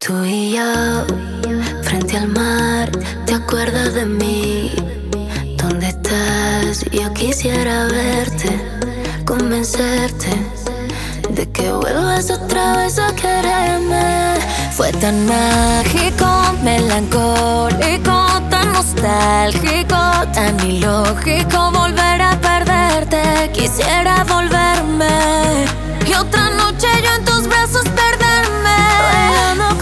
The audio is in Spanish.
Tú y yo, frente al mar, ¿te acuerdas de mí? ¿Dónde estás? Yo quisiera verte, convencerte de que vuelvas otra vez a quererme. Fue tan mágico, melancólico, tan nostálgico, tan ilógico volver a perderte. Quisiera volverme y otra noche yo en tus brazos perderme, Bailando